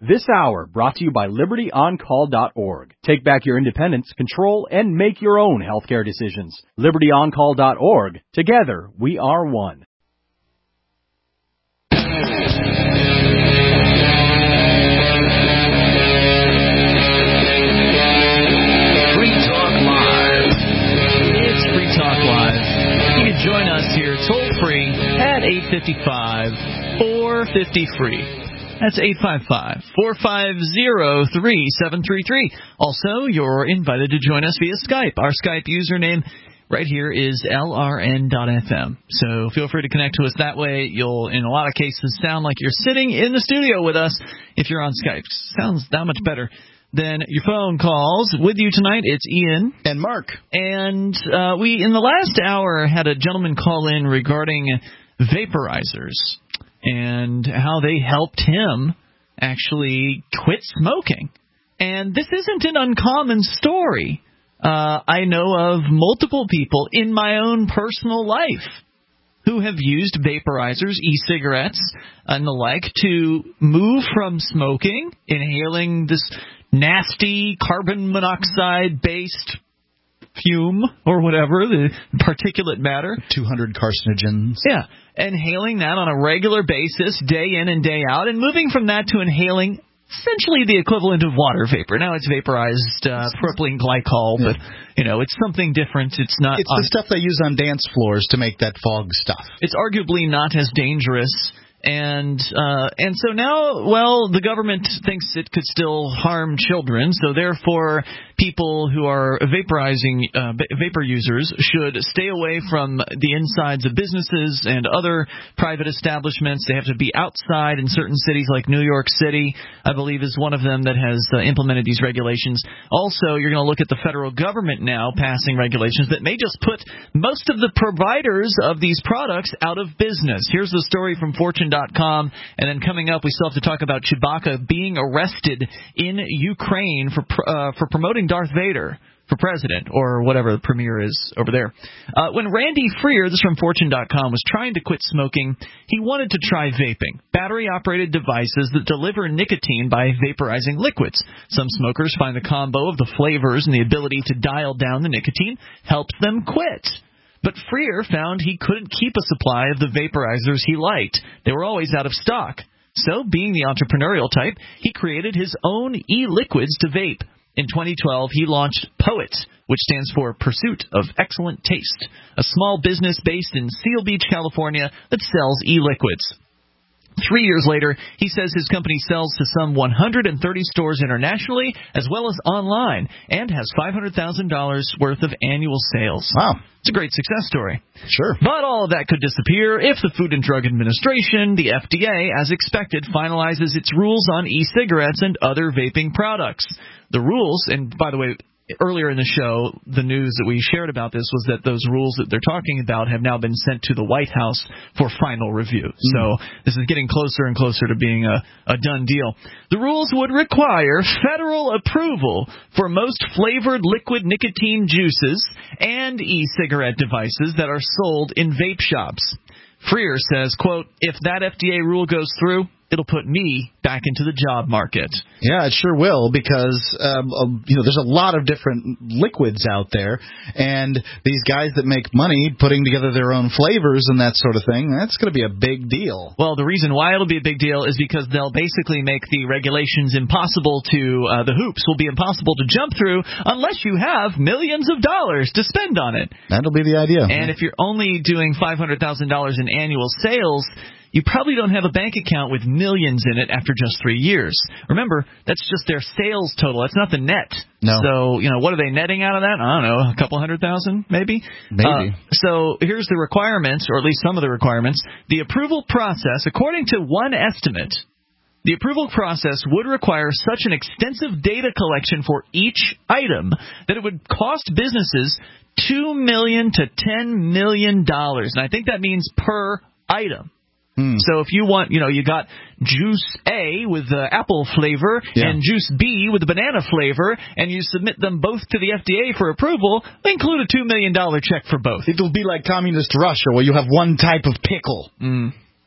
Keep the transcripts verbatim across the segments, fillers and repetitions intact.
This hour brought to you by Liberty On Call dot org. Take back your independence, control, and make your own healthcare decisions. Liberty On Call dot org. Together, we are one. Free Talk Live. It's Free Talk Live. You can join us here toll free at eight five five, four five zero, free. That's eight five five, four five zero, three seven three three. Also, you're invited to join us via Skype. Our Skype username right here is L R N dot F M. So feel free to connect to us that way. You'll, in a lot of cases, sound like you're sitting in the studio with us if you're on Skype. Sounds that much better than your phone calls. With you tonight, it's Ian. And Mark. And uh, we, in the last hour, had a gentleman call in regarding vaporizers and how they helped him actually quit smoking. And this isn't an uncommon story. Uh, I know of multiple people in my own personal life who have used vaporizers, e-cigarettes, and the like to move from smoking, inhaling this nasty carbon monoxide-based fume or whatever, the particulate matter. two hundred carcinogens. Yeah, inhaling that on a regular basis, day in and day out, and moving from that to inhaling essentially the equivalent of water vapor. Now it's vaporized uh, propylene glycol, yeah. But, you know, it's something different. It's not. It's on, the stuff they use on dance floors to make that fog stuff. It's arguably not as dangerous. And uh, and so now, well, the government thinks it could still harm children, so therefore people who are vaporizing, uh, vapor users should stay away from the insides of businesses and other private establishments. They have to be outside in certain cities like New York City, I believe, is one of them that has uh, implemented these regulations. Also, you're going to look at the federal government now passing regulations that may just put most of the providers of these products out of business. Here's the story from Fortune dot com, and then coming up, we still have to talk about Chewbacca being arrested in Ukraine for uh, for promoting Darth Vader for president, or whatever the premier is over there. Uh, when Randy Freer, this is from Fortune dot com, was trying to quit smoking, he wanted to try vaping, battery-operated devices that deliver nicotine by vaporizing liquids. Some smokers find the combo of the flavors and the ability to dial down the nicotine helps them quit. But Freer found he couldn't keep a supply of the vaporizers he liked. They were always out of stock. So, being the entrepreneurial type, he created his own e-liquids to vape. In twenty twelve, he launched POET, which stands for Pursuit of Excellent Taste, a small business based in Seal Beach, California, that sells e-liquids. Three years later, he says his company sells to some one hundred thirty stores internationally as well as online and has five hundred thousand dollars worth of annual sales. Wow. It's a great success story. Sure. But all of that could disappear if the Food and Drug Administration, the F D A, as expected, finalizes its rules on e-cigarettes and other vaping products. The rules, and by the way, earlier in the show, the news that we shared about this was that those rules that they're talking about have now been sent to the White House for final review. Mm. So this is getting closer and closer to being a, a done deal. The rules would require federal approval for most flavored liquid nicotine juices and e-cigarette devices that are sold in vape shops. Freer says, quote, if that F D A rule goes through, it'll put me back into the job market. Yeah, it sure will, because um, uh, you know, there's a lot of different liquids out there, and these guys that make money putting together their own flavors and that sort of thing, that's going to be a big deal. Well, the reason why it'll be a big deal is because they'll basically make the regulations impossible to, uh, the hoops will be impossible to jump through unless you have millions of dollars to spend on it. That'll be the idea. And if you're only doing five hundred thousand dollars in annual sales, you probably don't have a bank account with millions in it after just three years. Remember, that's just their sales total. That's not the net. No. So, you know, what are they netting out of that? I don't know, a couple hundred thousand, maybe? Maybe. Uh, so here's the requirements, or at least some of the requirements. The approval process, according to one estimate, the approval process would require such an extensive data collection for each item that it would cost businesses two million dollars to ten million dollars. And I think that means per item. Hmm. So if you want, you know, you got juice A with the apple flavor yeah. and juice B with the banana flavor, and you submit them both to the F D A for approval, include a two million dollars check for both. It'll be like communist Russia, where you have one type of pickle. Mm.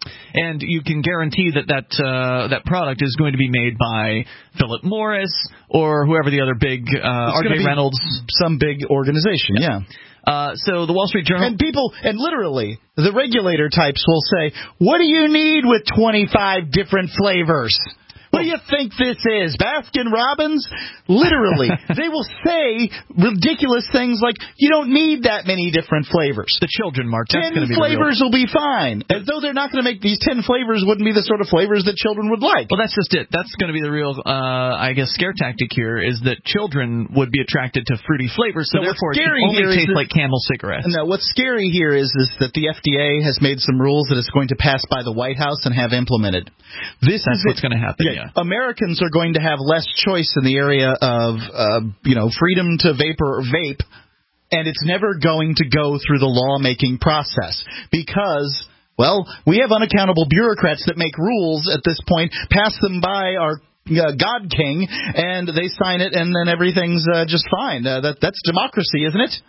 And you can guarantee that that, uh, that product is going to be made by Philip Morris or whoever the other big uh, R J Reynolds. Some big organization, yeah. yeah. Uh, so the Wall Street Journal. And people, and literally, the regulator types will say, what do you need with twenty-five different flavors? What do you think this is, Baskin Robbins? Literally, they will say ridiculous things like, you don't need that many different flavors. The children, Mark, that's ten going to be flavors real. will be fine. As though they're not going to make these ten flavors wouldn't be the sort of flavors that children would like. Well, that's just it. That's going to be the real, uh, I guess, scare tactic here, is that children would be attracted to fruity flavors, so no, therefore it can only taste like Camel cigarettes. No, what's scary here is, is that the F D A has made some rules that it's going to pass by the White House and have implemented. This that's is what's going to happen, yeah, yeah. Americans are going to have less choice in the area of, uh, you know, freedom to vapor or vape, and it's never going to go through the lawmaking process because, well, we have unaccountable bureaucrats that make rules at this point, pass them by our uh, God King, and they sign it, and then everything's uh, just fine. Uh, that that's democracy, isn't it?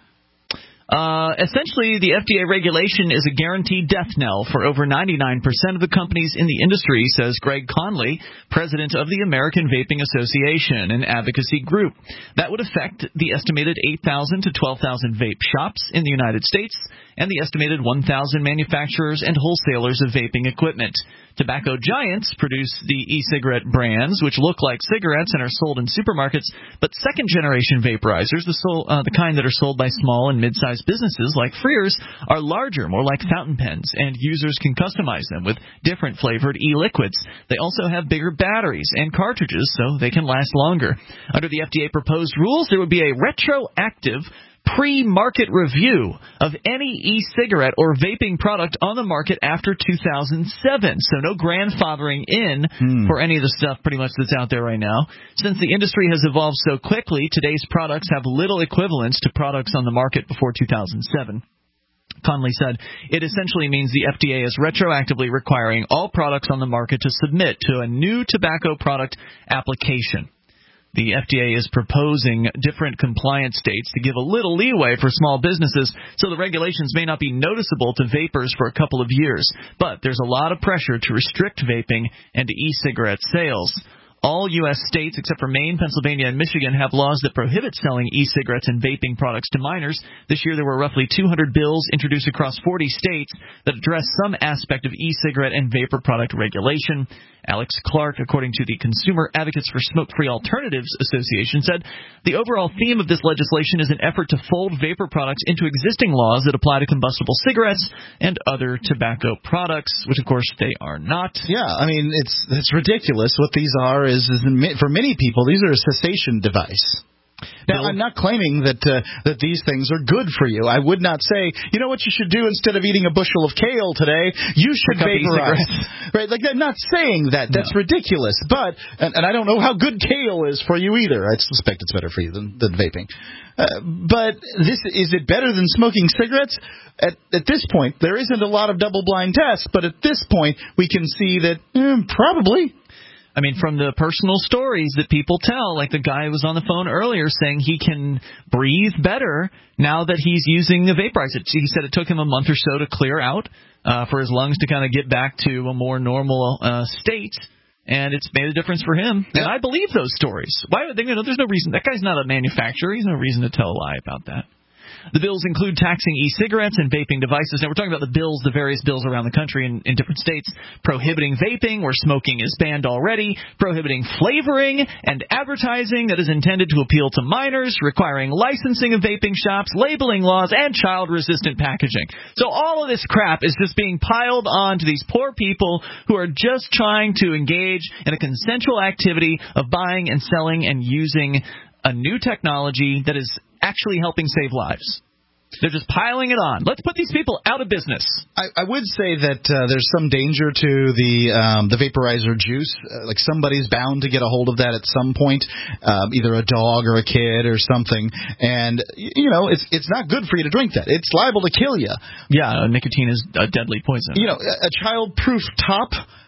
Uh, essentially, the F D A regulation is a guaranteed death knell for over ninety-nine percent of the companies in the industry, says Greg Conley, president of the American Vaping Association, an advocacy group. That would affect the estimated eight thousand to twelve thousand vape shops in the United States and the estimated one thousand manufacturers and wholesalers of vaping equipment. Tobacco giants produce the e-cigarette brands, which look like cigarettes and are sold in supermarkets, but second-generation vaporizers, the, sol- uh, the kind that are sold by small and mid-sized businesses like Freers, are larger, more like fountain pens, and users can customize them with different flavored e-liquids. They also have bigger batteries and cartridges, so they can last longer. Under the F D A proposed rules, there would be a retroactive pre-market review of any e-cigarette or vaping product on the market after two thousand seven. So no grandfathering in hmm. for any of the stuff pretty much that's out there right now. Since the industry has evolved so quickly, today's products have little equivalence to products on the market before two thousand seven. Conley said, it essentially means the F D A is retroactively requiring all products on the market to submit to a new tobacco product application. The F D A is proposing different compliance dates to give a little leeway for small businesses, so the regulations may not be noticeable to vapers for a couple of years. But there's a lot of pressure to restrict vaping and e-cigarette sales. All U S states, except for Maine, Pennsylvania, and Michigan, have laws that prohibit selling e-cigarettes and vaping products to minors. This year there were roughly two hundred bills introduced across forty states that address some aspect of e-cigarette and vapor product regulation. Alex Clark, according to the Consumer Advocates for Smoke-Free Alternatives Association, said the overall theme of this legislation is an effort to fold vapor products into existing laws that apply to combustible cigarettes and other tobacco products, which, of course, they are not. Yeah, I mean, it's it's ridiculous. What these are is, is for many people, these are a cessation device. Now, I'm not claiming that uh, that these things are good for you. I would not say, you know what you should do instead of eating a bushel of kale today? You should vaporize. Right? Like, I'm not saying that. That's no. ridiculous. But, and, and I don't know how good kale is for you either. I suspect it's better for you than, than vaping. Uh, but this is it better than smoking cigarettes? At, at this point, there isn't a lot of double-blind tests, but at this point, we can see that eh, probably. I mean, from the personal stories that people tell, like the guy who was on the phone earlier saying he can breathe better now that he's using the vaporizer. He said it took him a month or so to clear out uh, for his lungs to kind of get back to a more normal uh, state, and it's made a difference for him. Yeah. And I believe those stories. Why would they? You know, there's no reason. That guy's not a manufacturer. He's no reason to tell a lie about that. The bills include taxing e-cigarettes and vaping devices. Now, we're talking about the bills, the various bills around the country in, in different states, prohibiting vaping where smoking is banned already, prohibiting flavoring and advertising that is intended to appeal to minors, requiring licensing of vaping shops, labeling laws, and child-resistant packaging. So all of this crap is just being piled on to these poor people who are just trying to engage in a consensual activity of buying and selling and using a new technology that is actually helping save lives. They're just piling it on. Let's put these people out of business. I, I would say that uh, there's some danger to the um, the vaporizer juice. Uh, like somebody's bound to get a hold of that at some point, um, either a dog or a kid or something. And, you know, it's it's not good for you to drink that. It's liable to kill you. Yeah, nicotine is a deadly poison. You know, a, a child-proof top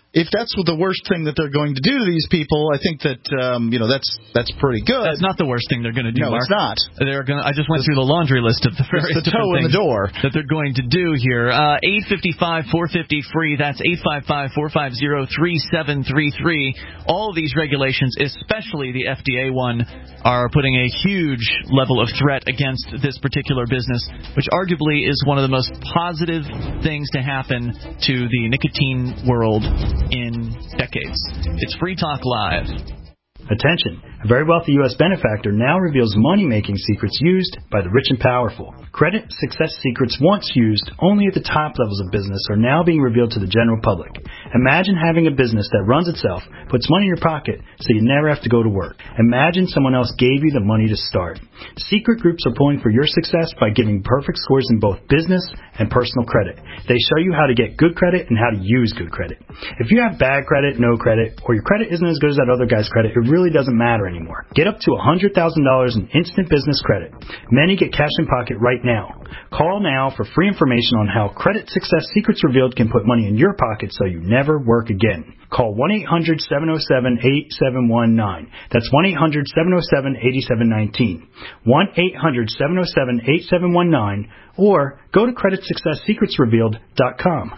if that's what the worst thing that they're going to do to these people, I think that um, you know that's that's pretty good. That's not the worst thing they're going to do. No, Mark. it's not. They're going. I just went through the laundry list of the various the toe in the door that they're going to do here. Uh, eight five five, four five zero, free. That's eight five five, four five zero, three seven three three. All of these regulations, especially the F D A one, are putting a huge level of threat against this particular business, which arguably is one of the most positive things to happen to the nicotine world in decades. It's Free Talk Live. Attention. A very wealthy U S benefactor now reveals money-making secrets used by the rich and powerful. Credit success secrets once used only at the top levels of business are now being revealed to the general public. Imagine having a business that runs itself, puts money in your pocket so you never have to go to work. Imagine someone else gave you the money to start. Secret groups are pulling for your success by giving perfect scores in both business and personal credit. They show you how to get good credit and how to use good credit. If you have bad credit, no credit, or your credit isn't as good as that other guy's credit, it really doesn't matter anymore. Get up to one hundred thousand dollars in instant business credit. Many get cash in pocket right now. Call now for free information on how Credit Success Secrets Revealed can put money in your pocket so you never work again. Call one eight hundred, seven oh seven, eight seven one nine. That's one eight hundred, seven oh seven, eight seven one nine. one eight hundred, seven oh seven, eight seven one nine or go to credit success secrets revealed dot com.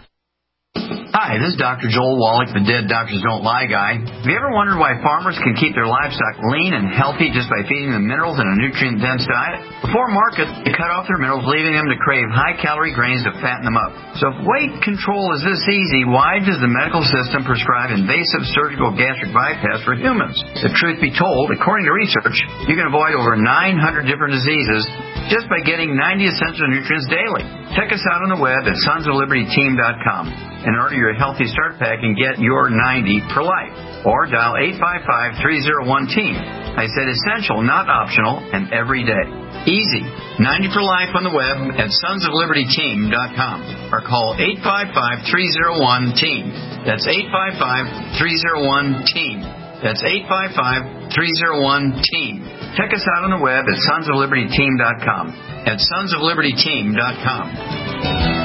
Hi, this is Doctor Joel Wallach, the Dead Doctors Don't Lie guy. Have you ever wondered why farmers can keep their livestock lean and healthy just by feeding them minerals in a nutrient-dense diet? Before market, they cut off their minerals, leaving them to crave high-calorie grains to fatten them up. So if weight control is this easy, why does the medical system prescribe invasive surgical gastric bypass for humans? If truth be told, according to research, you can avoid over nine hundred different diseases just by getting ninety essential nutrients daily. Check us out on the web at sons of liberty team dot com and order your Healthy Start Pack and get your ninety for life. Or dial eight five five, three oh one, team. I said essential, not optional, and every day. Easy. ninety for life on the web at sons of liberty team dot com. Or call eight five five, three oh one, team. That's eight five five, three oh one, team. That's eight five five, three oh one, team. Check us out on the web at sons of liberty team dot com. At sons of liberty team dot com.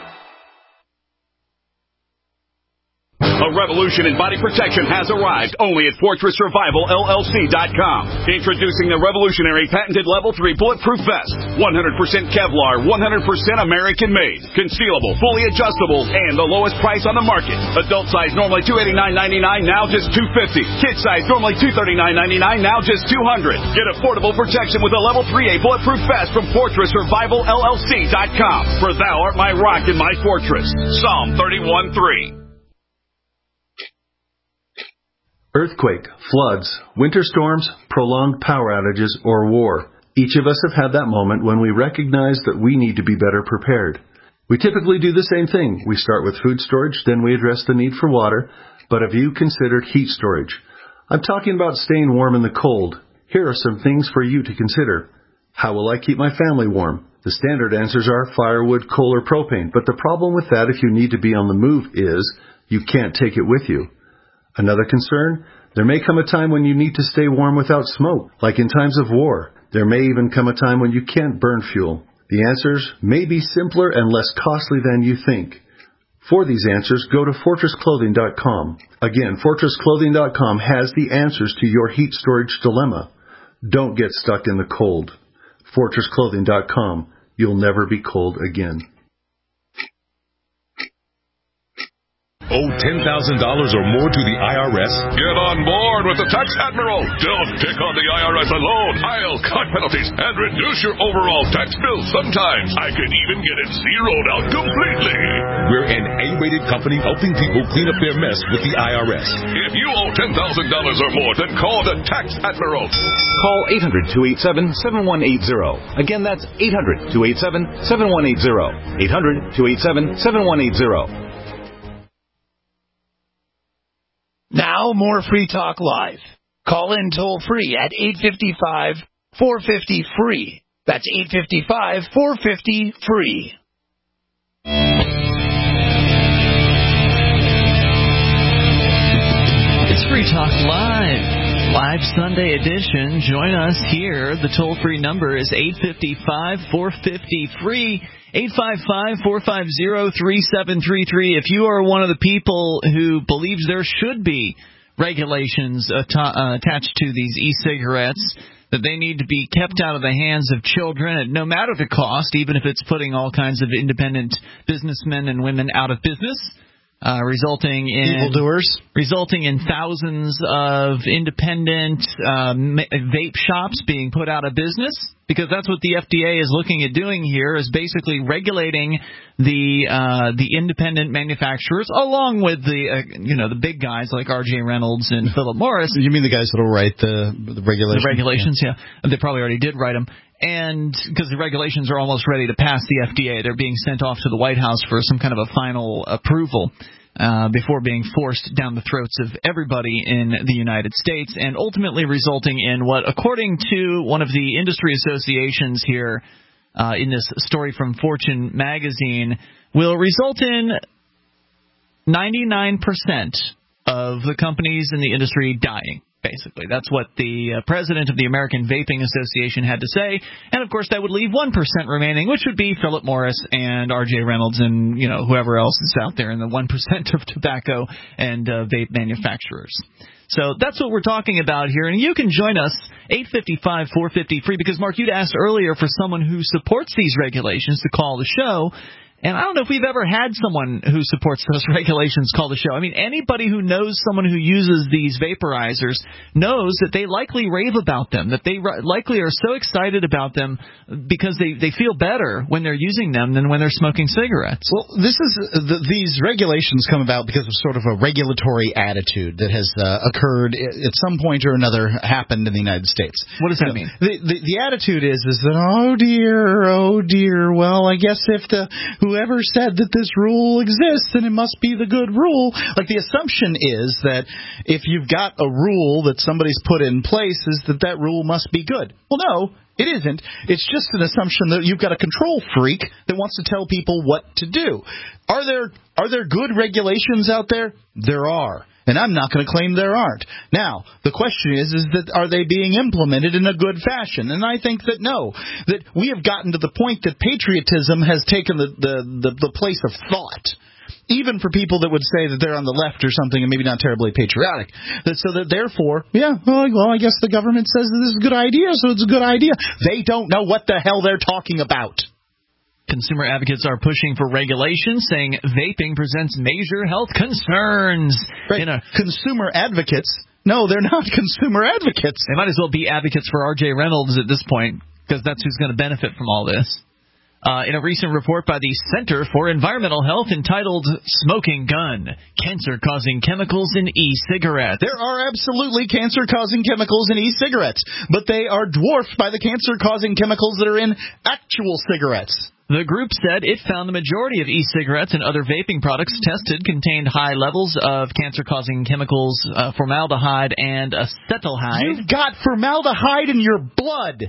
A revolution in body protection has arrived only at Fortress Survival L L C dot com. Introducing the revolutionary patented Level three Bulletproof Vest. one hundred percent Kevlar, one hundred percent American-made. Concealable, fully adjustable, and the lowest price on the market. Adult size normally two hundred eighty-nine ninety-nine, now just two hundred fifty dollars. Kid size normally two hundred thirty-nine ninety-nine, now just two hundred dollars. Get affordable protection with a Level three A Bulletproof Vest from Fortress Survival L L C dot com. For thou art my rock and my fortress. Psalm thirty-one three. Earthquake, floods, winter storms, prolonged power outages, or war. Each of us have had that moment when we recognize that we need to be better prepared. We typically do the same thing. We start with food storage, then we address the need for water. But have you considered heat storage? I'm talking about staying warm in the cold. Here are some things for you to consider. How will I keep my family warm? The standard answers are firewood, coal, or propane. But the problem with that if you need to be on the move is you can't take it with you. Another concern, there may come a time when you need to stay warm without smoke, like in times of war. There may even come a time when you can't burn fuel. The answers may be simpler and less costly than you think. For these answers, go to fortress clothing dot com. Again, fortress clothing dot com has the answers to your heat storage dilemma. Don't get stuck in the cold. fortress clothing dot com. You'll never be cold again. Owe ten thousand dollars or more to the I R S? Get on board with the Tax Admiral. Don't pick on the I R S alone. I'll cut penalties and reduce your overall tax bill. Sometimes I can even get it zeroed out completely. We're an A-rated company helping people clean up their mess with the I R S. If you owe ten thousand dollars or more, then call the Tax Admiral. Call eight hundred, two eight seven, seven one eight zero. Again, that's eight hundred, two eight seven, seven one eight zero. eight hundred, two eight seven, seven one eight zero. Now, more Free Talk Live. Call in toll-free at eight five five, four five zero, free. That's eight five five, four five zero, free. It's Free Talk Live. Live Sunday edition. Join us here. The toll-free number is eight five five, four five zero, free, eight five five, four five zero, three seven three three. If you are one of the people who believes there should be regulations att- uh, attached to these e-cigarettes, that they need to be kept out of the hands of children at no matter the cost, even if it's putting all kinds of independent businessmen and women out of business, uh, resulting in evildoers, resulting in thousands of independent uh, vape shops being put out of business, because that's what the F D A is looking at doing here, is basically regulating the uh, the independent manufacturers, along with the uh, you know the big guys like R J Reynolds and Philip Morris. You mean the guys that will write the the regulations? The regulations, yeah. yeah. They probably already did write them. And because the regulations are almost ready to pass the F D A, they're being sent off to the White House for some kind of a final approval uh, before being forced down the throats of everybody in the United States, and ultimately resulting in what, according to one of the industry associations here uh, in this story from Fortune magazine, will result in ninety-nine percent of the companies in the industry dying. Basically, that's what the uh, president of the American Vaping Association had to say, and of course that would leave one percent remaining, which would be Philip Morris and R J Reynolds and you know whoever else is out there in the one percent of tobacco and uh, vape manufacturers. So that's what we're talking about here, and you can join us eight five five, four five zero, free, because Mark, you'd asked earlier for someone who supports these regulations to call the show. And I don't know if we've ever had someone who supports those regulations call the show. I mean, anybody who knows someone who uses these vaporizers knows that they likely rave about them, that they likely are so excited about them because they, they feel better when they're using them than when they're smoking cigarettes. Well, this is the, these regulations come about because of sort of a regulatory attitude that has uh, occurred at some point or another, happened in the United States. What does that you know, mean? The, the, the attitude is, is that, oh, dear, oh, dear, well, I guess if the whoever said that this rule exists, then it must be the good rule. Like, the assumption is that if you've got a rule that somebody's put in place, is that that rule must be good. Well, no, it isn't. It's just an assumption that you've got a control freak that wants to tell people what to do. Are there are there good regulations out there? There are. And I'm not going to claim there aren't. Now, the question is, is that are they being implemented in a good fashion? And I think that no, that we have gotten to the point that patriotism has taken the, the, the, the place of thought. Even for people that would say that they're on the left or something and maybe not terribly patriotic. That, so that therefore, yeah, well, well, I guess the government says that this is a good idea, so it's a good idea. They don't know what the hell they're talking about. Consumer advocates are pushing for regulation, saying vaping presents major health concerns. Right. You know, consumer advocates? No, they're not consumer advocates. They might as well be advocates for R J Reynolds at this point, because that's who's going to benefit from all this. Uh, in a recent report by the Center for Environmental Health entitled Smoking Gun, Cancer-Causing Chemicals in E-Cigarettes. There are absolutely cancer-causing chemicals in e-cigarettes, but they are dwarfed by the cancer-causing chemicals that are in actual cigarettes. The group said it found the majority of e-cigarettes and other vaping products tested contained high levels of cancer-causing chemicals, uh, formaldehyde and acetaldehyde. You've got formaldehyde in your blood.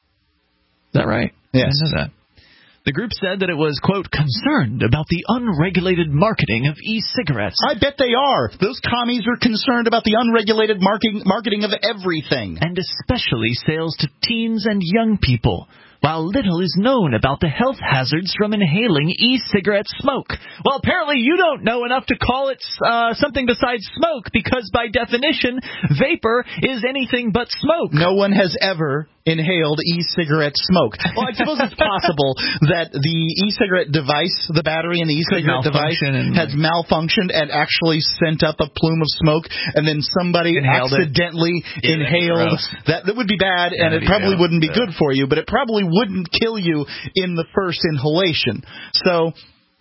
Is that right? Yes. I know that. The group said that it was, quote, concerned about the unregulated marketing of e-cigarettes. I bet they are. Those commies are concerned about the unregulated marketing, marketing of everything. And especially sales to teens and young people. While little is known about the health hazards from inhaling e-cigarette smoke. Well, apparently you don't know enough to call it uh, something besides smoke, because by definition, vapor is anything but smoke. No one has ever inhaled e-cigarette smoke. Well, I suppose it's possible that the e-cigarette device, the battery in the e-cigarette device, and, has malfunctioned and actually sent up a plume of smoke, and then somebody inhaled accidentally it. inhaled. That that would be bad, and That'd it probably be wouldn't be yeah. good for you, but it probably wouldn't kill you in the first inhalation. So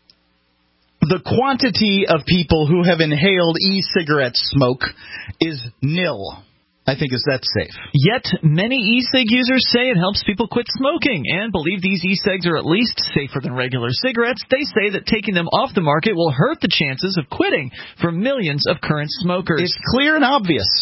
the quantity of people who have inhaled e-cigarette smoke is nil. I think is that safe. Yet, many e-cig users say it helps people quit smoking and believe these e-cigs are at least safer than regular cigarettes. They say that taking them off the market will hurt the chances of quitting for millions of current smokers. It's clear and obvious.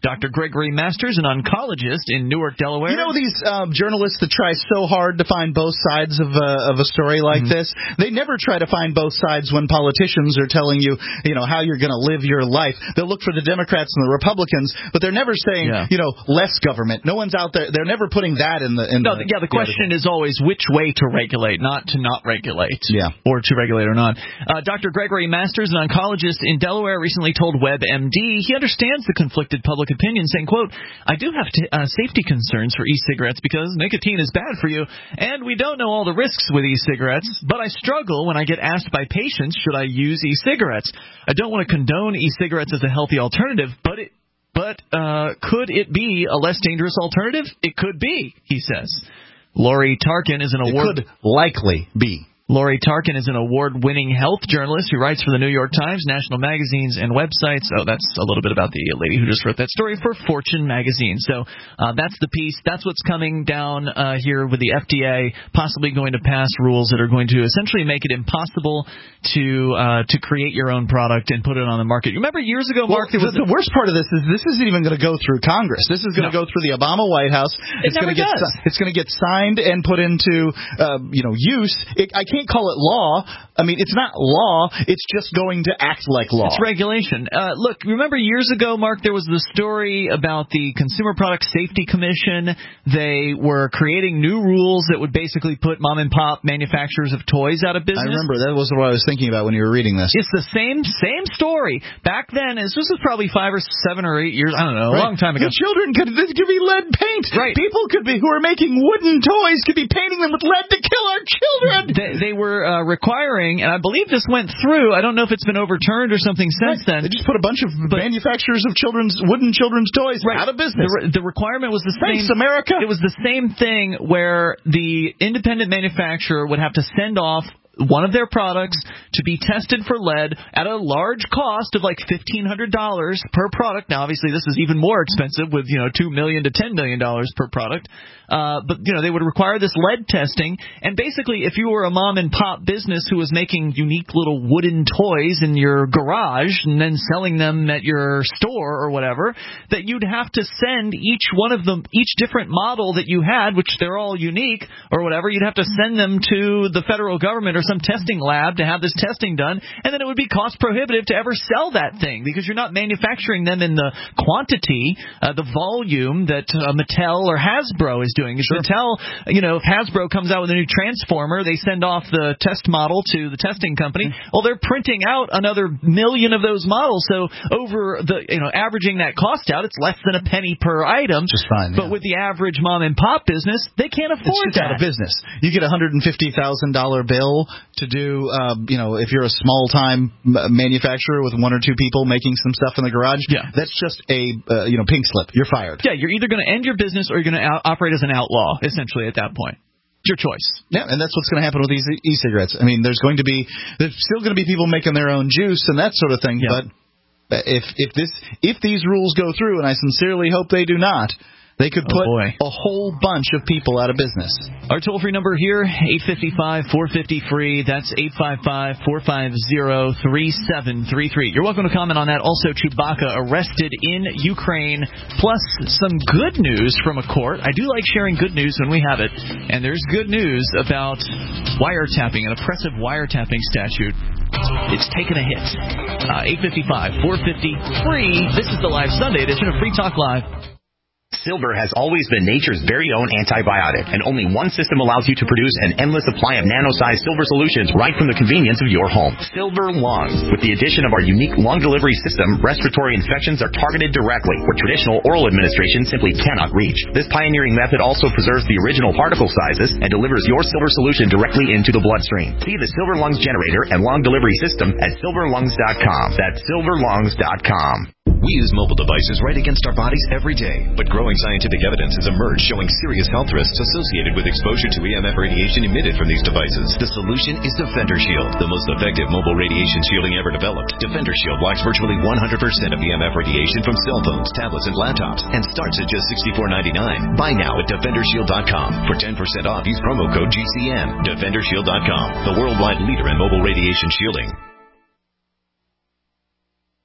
Doctor Gregory Masters, an oncologist in Newark, Delaware. You know these um, journalists that try so hard to find both sides of a, of a story like mm-hmm. this? They never try to find both sides when politicians are telling you, you know, how you're going to live your life. They'll look for the Democrats and the Republicans, but they're never saying, yeah. you know, less government. No one's out there. They're never putting that in the... In no, the yeah, the question is always which way to regulate, not to not regulate. Yeah. Or to regulate or not. Uh, Doctor Gregory Masters, an oncologist in Delaware, recently told WebMD he understands the conflicted public opinion, saying, quote, I do have t- uh, safety concerns for e-cigarettes because nicotine is bad for you, and we don't know all the risks with e-cigarettes, but I struggle when I get asked by patients, should I use e-cigarettes? I don't want to condone e-cigarettes as a healthy alternative, but it, but uh, could it be a less dangerous alternative? It could be, he says. Lori Tarkin is an award... It could likely be. Lori Tarkin is an award-winning health journalist who writes for the New York Times, national magazines, and websites. Oh, that's a little bit about the lady who just wrote that story for Fortune magazine. So uh, that's the piece. That's what's coming down uh, here with the F D A, possibly going to pass rules that are going to essentially make it impossible to uh, to create your own product and put it on the market. You remember years ago, Mark? Well, the, the worst part of this is this isn't even going to go through Congress. This is going to no. go through the Obama White House. It's going to get does. it's going to get signed and put into uh, you know use. It, I can't call it law. I mean, it's not law. It's just going to act like law. It's regulation. Uh, look, remember years ago, Mark, there was the story about the Consumer Product Safety Commission. They were creating new rules that would basically put mom-and-pop manufacturers of toys out of business. I remember. That was what I was thinking about when you were reading this. It's the same same story. Back then, this was probably five or seven or eight years, I don't know, a right. long time ago. The children could, this could be lead paint. Right. People could be, who are making wooden toys could be painting them with lead to kill our children. They, they were uh, requiring, and I believe this went through, I don't know if it's been overturned or something since right. then. They just put a bunch of but, manufacturers of children's wooden children's toys right. out of business. The, the requirement was the Thanks, same. America. It was the same thing where the independent manufacturer would have to send off one of their products to be tested for lead at a large cost of like fifteen hundred dollars per product. Now, obviously, this is even more expensive with, you know, two million dollars to ten million dollars per product. Uh, but, you know, they would require this lead testing. And basically, if you were a mom-and-pop business who was making unique little wooden toys in your garage and then selling them at your store or whatever, that you'd have to send each one of them, each different model that you had, which they're all unique or whatever, you'd have to send them to the federal government or some testing lab to have this testing done, and then it would be cost prohibitive to ever sell that thing because you're not manufacturing them in the quantity, uh, the volume that uh, Mattel or Hasbro is doing. Sure. Mattel, you know, if Hasbro comes out with a new Transformer, they send off the test model to the testing company. Mm-hmm. Well, they're printing out another million of those models, so over the, you know, averaging that cost out, it's less than a penny per item. Just fine. But yeah. with the average mom and pop business, they can't afford it's just that. Out of business. You get a hundred and fifty thousand dollar bill to do, uh, you know, if you're a small-time manufacturer with one or two people making some stuff in the garage, yeah. that's just a, uh, you know, pink slip. You're fired. Yeah, you're either going to end your business or you're going to out- operate as an outlaw, essentially, at that point. It's your choice. Yeah, and that's what's going to happen with these e-cigarettes. I mean, there's going to be, there's still going to be people making their own juice and that sort of thing, yeah. but if if this if these rules go through, and I sincerely hope they do not, they could put oh a whole bunch of people out of business. Our toll-free number here, eight five five, four five zero, free. That's eight five five, four five zero, three seven three three. You're welcome to comment on that. Also, Chewbacca arrested in Ukraine, plus some good news from a court. I do like sharing good news when we have it. And there's good news about wiretapping, an oppressive wiretapping statute. It's taken a hit. Uh, eight five five, four five zero, free. This is the live Sunday edition of Free Talk Live. Silver has always been nature's very own antibiotic, and only one system allows you to produce an endless supply of nano-sized silver solutions right from the convenience of your home. Silver Lungs. With the addition of our unique lung delivery system, respiratory infections are targeted directly, where traditional oral administration simply cannot reach. This pioneering method also preserves the original particle sizes and delivers your silver solution directly into the bloodstream. See the Silver Lungs generator and lung delivery system at silver lungs dot com. That's silver lungs dot com. We use mobile devices right against our bodies every day, but growing scientific evidence has emerged showing serious health risks associated with exposure to E M F radiation emitted from these devices. The solution is Defender Shield, the most effective mobile radiation shielding ever developed. Defender Shield blocks virtually one hundred percent of E M F radiation from cell phones, tablets, and laptops, and starts at just sixty-four ninety-nine. Buy now at defender shield dot com. For ten percent off, use promo code G C M. defender shield dot com, the worldwide leader in mobile radiation shielding.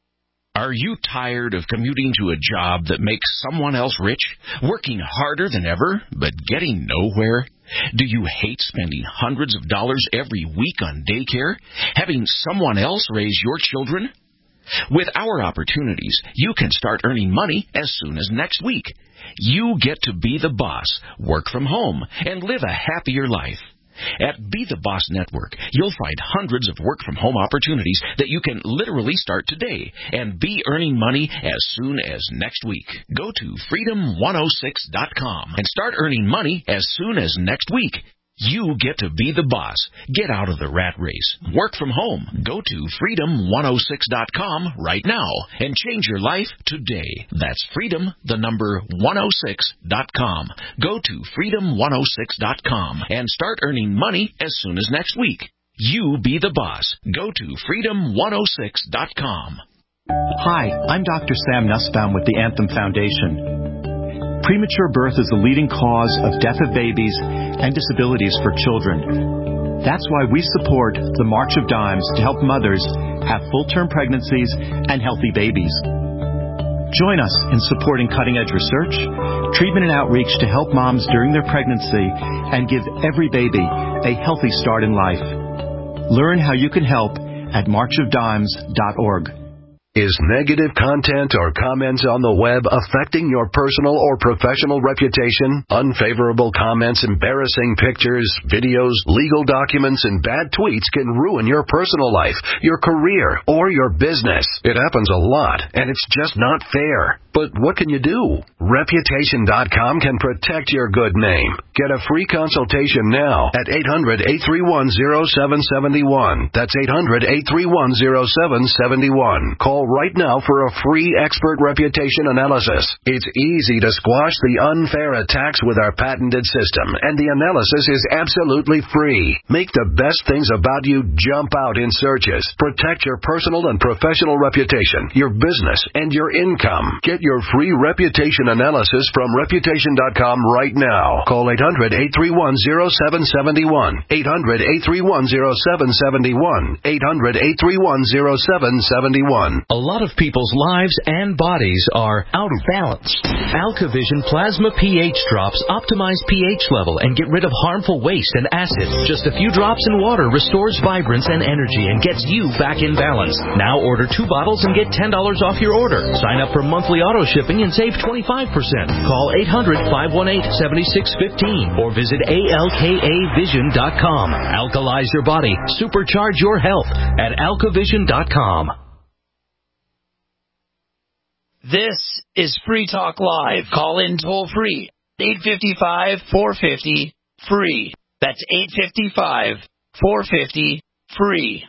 Are you tired of commuting to a job that makes someone else rich, working harder than ever, but getting nowhere? Do you hate spending hundreds of dollars every week on daycare, having someone else raise your children? With our opportunities, you can start earning money as soon as next week. You get to be the boss, work from home, and live a happier life. At Be the Boss Network, you'll find hundreds of work-from-home opportunities that you can literally start today and be earning money as soon as next week. Go to freedom one oh six dot com and start earning money as soon as next week. You get to be the boss. Get out of the rat race. Work from home. Go to freedom one oh six dot com right now and change your life today. That's freedom, the number one oh six dot com. Go to freedom one oh six dot com and start earning money as soon as next week. You be the boss. Go to freedom one oh six dot com. Hi, I'm Doctor Sam Nussbaum with the Anthem Foundation. Premature birth is the leading cause of death of babies and disabilities for children. That's why we support the March of Dimes to help mothers have full-term pregnancies and healthy babies. Join us in supporting cutting-edge research, treatment and outreach to help moms during their pregnancy and give every baby a healthy start in life. Learn how you can help at march of dimes dot org. Is negative content or comments on the web affecting your personal or professional reputation? Unfavorable comments, embarrassing pictures, videos, legal documents, and bad tweets can ruin your personal life, your career, or your business. It happens a lot, and it's just not fair. But what can you do? Reputation dot com can protect your good name. Get a free consultation now at eight hundred, eight three one, oh seven seven one. That's eight hundred, eight three one, oh seven seven one. Call right now for a free expert reputation analysis. It's easy to squash the unfair attacks with our patented system, and the analysis is absolutely free. Make the best things about you jump out in searches. Protect your personal and professional reputation, your business, and your income. Get your free reputation analysis from reputation dot com right now. Call eight hundred, eight three one, oh seven seven one. eight hundred, eight three one, oh seven seven one. eight hundred, eight three one, oh seven seven one. A lot of people's lives and bodies are out of balance. AlkaVision Plasma pH drops optimize pH level and get rid of harmful waste and acid. Just a few drops in water restores vibrance and energy and gets you back in balance. Now order two bottles and get ten dollars off your order. Sign up for monthly auto shipping and save twenty-five percent. Call eight hundred, five one eight, seven six one five or visit A L K A vision dot com. Alkalize your body. Supercharge your health at alka vision dot com. This is Free Talk Live. Call in toll free. eight five five, four five zero, free. That's eight five five, four five zero, free.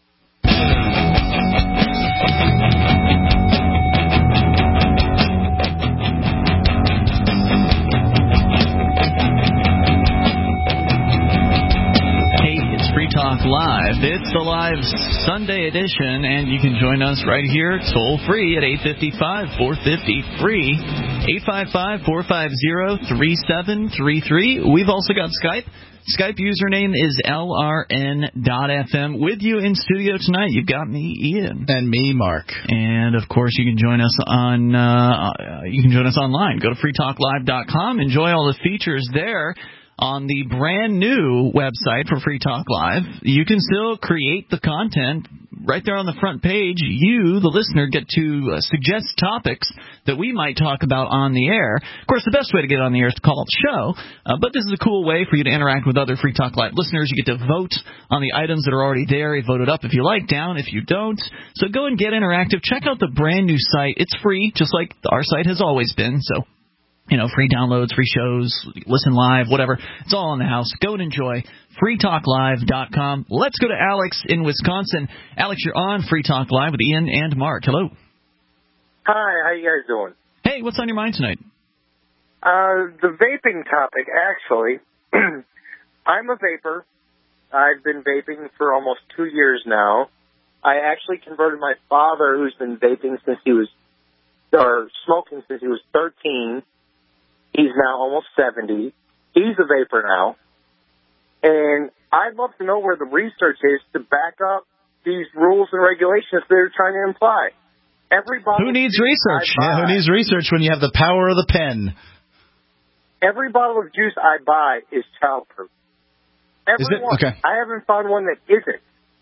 Talk Live. It's the live Sunday edition, and you can join us right here toll free at eight five five, four five zero, free. eight five five, four five zero, three seven three three. We've also got Skype. Skype username is L R N dot F M. With you in studio tonight, you've got me, Ian. And me, Mark. And, of course, you can join us on uh, you can join us online. Go to free talk live dot com. Enjoy all the features there. On the brand new website for Free Talk Live, you can still create the content right there on the front page. You, the listener, get to uh, suggest topics that we might talk about on the air. Of course, the best way to get on the air is to call the show, uh, but this is a cool way for you to interact with other Free Talk Live listeners. You get to vote on the items that are already there. You vote it up if you like, down if you don't. So go and get interactive. Check out the brand new site. It's free, just like our site has always been, so... You know, free downloads, free shows, listen live, whatever. It's all in the house. Go and enjoy. free talk live dot com. Let's go to Alex in Wisconsin. Alex, you're on Free Talk Live with Ian and Mark. Hello. Hi, how you guys doing? Hey, what's on your mind tonight? Uh, the vaping topic, actually. I'm a vapor. I've been vaping for almost two years now. I actually converted my father, who's been vaping since he was, or smoking since he was thirteen. He's now almost seventy. He's a vapor now. And I'd love to know where the research is to back up these rules and regulations they're trying to imply. Every bottle who needs of juice research? I buy, Yeah, who needs research when you have the power of the pen? Every bottle of juice I buy is childproof. Every Is it? one. Okay. I haven't found one that isn't.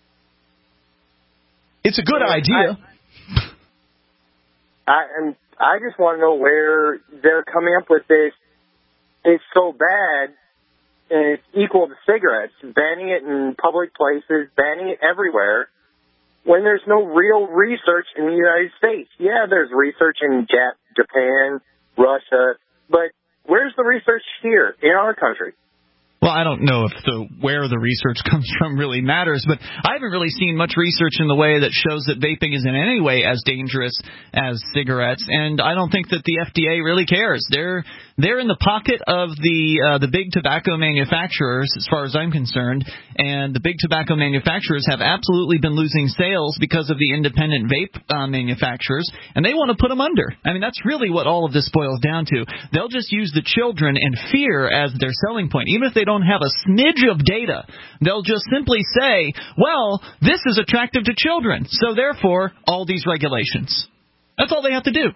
It's a good and idea. I, I, and I just want to know where they're coming up with this. It's so bad, and it's equal to cigarettes. Banning it in public places, banning it everywhere, when there's no real research in the United States. Yeah, there's research in Jap- Japan, Russia, but where's the research here in our country? Well, I don't know if the where the research comes from really matters, but I haven't really seen much research in the way that shows that vaping is in any way as dangerous as cigarettes, and I don't think that the F D A really cares. They're they're in the pocket of the uh, the big tobacco manufacturers, as far as I'm concerned, and the big tobacco manufacturers have absolutely been losing sales because of the independent vape uh, manufacturers, and they want to put them under. I mean, that's really what all of this boils down to. They'll just use the children and fear as their selling point, even if they don't don't have a smidge of data. They'll just simply say, well, this is attractive to children, so therefore all these regulations. That's all they have to do.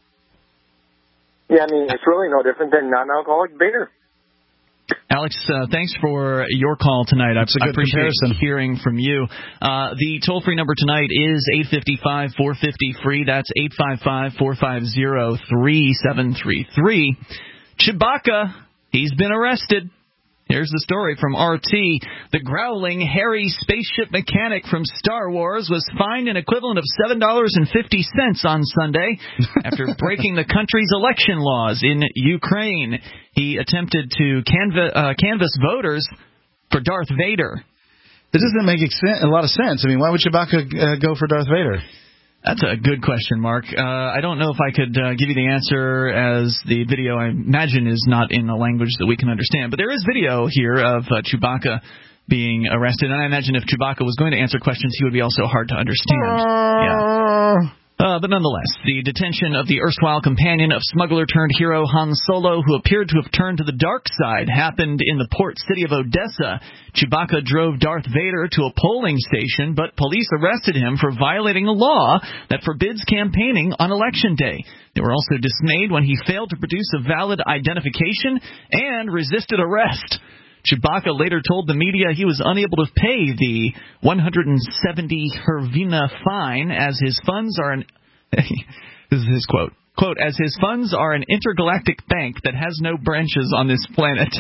Yeah, I mean, it's really no different than non-alcoholic beer. Alex, uh, thanks for your call tonight. I, That's a good I appreciate comparison. hearing from you. Uh, the toll-free number tonight is eight five five, four five zero, free. That's eight five five, four five zero, three seven three three. Chewbacca, he's been arrested. Here's the story from R T. The growling, hairy spaceship mechanic from Star Wars was fined an equivalent of seven dollars and fifty cents on Sunday after breaking the country's election laws in Ukraine. He attempted to canva- uh, canvass voters for Darth Vader. That doesn't make a lot of sense. I mean, why would Chewbacca uh, go for Darth Vader? That's a good question, Mark. Uh, I don't know if I could uh, give you the answer, as the video, I imagine, is not in a language that we can understand. But there is video here of uh, Chewbacca being arrested, and I imagine if Chewbacca was going to answer questions, he would be also hard to understand. Yeah. Uh, but nonetheless, the detention of the erstwhile companion of smuggler-turned-hero Han Solo, who appeared to have turned to the dark side, happened in the port city of Odessa. Chewbacca drove Darth Vader to a polling station, but police arrested him for violating a law that forbids campaigning on Election Day. They were also dismayed when he failed to produce a valid identification and resisted arrest. Chewbacca later told the media he was unable to pay the one hundred seventy hryvnia fine as his funds are an this is his quote. Quote, as his funds are an intergalactic bank that has no branches on this planet.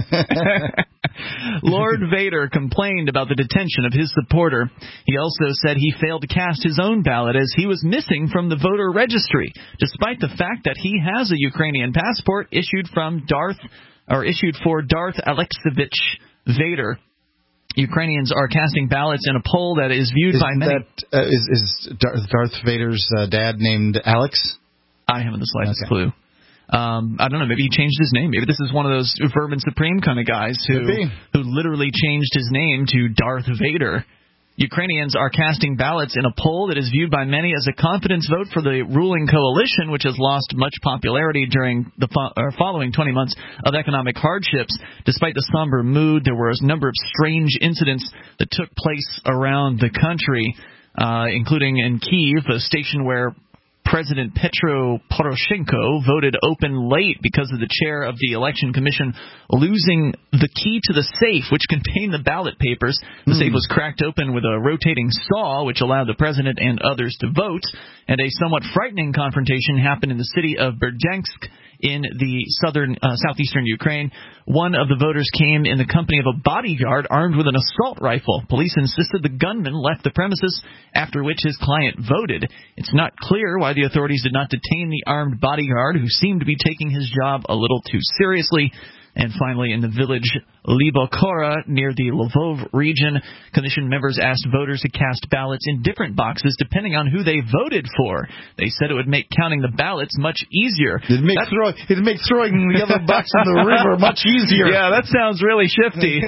Lord Vader complained about the detention of his supporter. He also said he failed to cast his own ballot as he was missing from the voter registry, despite the fact that he has a Ukrainian passport issued from Darth or issued for Darth Alexeyevich Vader. Ukrainians are casting ballots in a poll that is viewed is by many. That, uh, is, is Darth Vader's uh, dad named Alex? I haven't the slightest okay. clue. Um, I don't know. Maybe he changed his name. Maybe this is one of those Vermin Supreme kind of guys who who literally changed his name to Darth Vader. Ukrainians are casting ballots in a poll that is viewed by many as a confidence vote for the ruling coalition, which has lost much popularity during the fo- or following twenty months of economic hardships. Despite the somber mood, there were a number of strange incidents that took place around the country, uh, including in Kyiv, a station where President Petro Poroshenko voted open late because of the chair of the election commission losing the key to the safe, which contained the ballot papers. The mm. safe was cracked open with a rotating saw, which allowed the president and others to vote. And a somewhat frightening confrontation happened in the city of Berdyansk in the southern, uh, southeastern Ukraine. One of the voters came in the company of a bodyguard armed with an assault rifle. Police insisted the gunman left the premises, after which his client voted. It's not clear why the authorities did not detain the armed bodyguard, who seemed to be taking his job a little too seriously. And finally, in the village Libokora near the Lvov region, commission members asked voters to cast ballots in different boxes depending on who they voted for. They said it would make counting the ballots much easier. It'd make, throw, it'd make throwing the other box in the river much easier. Yeah, that sounds really shifty.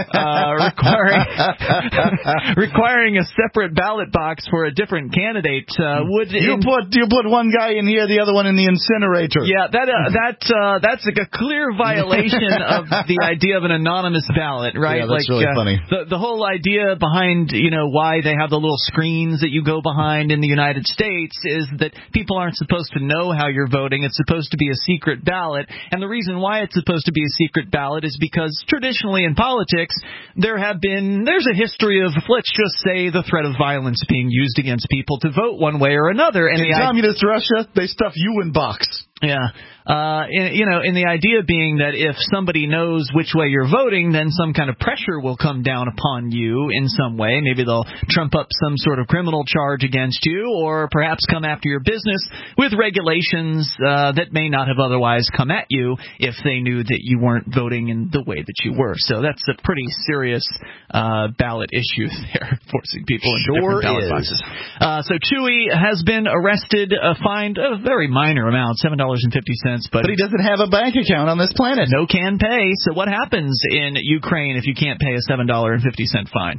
Uh, requiring requiring a separate ballot box for a different candidate uh, would you in, put you put one guy in here, the other one in the incinerator. Yeah, that uh, that uh, that's like a clear violation of the idea of an anonymous ballot, right? Yeah, that's like, really uh, funny. The, the whole idea behind, you know, why they have the little screens that you go behind in the United States is that people aren't supposed to know how you're voting. It's supposed to be a secret ballot. And the reason why it's supposed to be a secret ballot is because traditionally in politics, there have been, there's a history of, let's just say, the threat of violence being used against people to vote one way or another. And in the communist Russia, they stuff you in box. Yeah. Uh, in, you know, and the idea being that if somebody knows which way you're voting, then some kind of pressure will come down upon you in some way. Maybe they'll trump up some sort of criminal charge against you, or perhaps come after your business with regulations uh, that may not have otherwise come at you if they knew that you weren't voting in the way that you were. So that's a pretty serious uh, ballot issue there, forcing people into sure different ballot is. boxes. Uh, so Chewy has been arrested, uh, fined a very minor amount, seven dollars and fifty cents. But, but he doesn't have a bank account on this planet. No can pay. So what happens in Ukraine if you can't pay a seven dollars and fifty cents fine?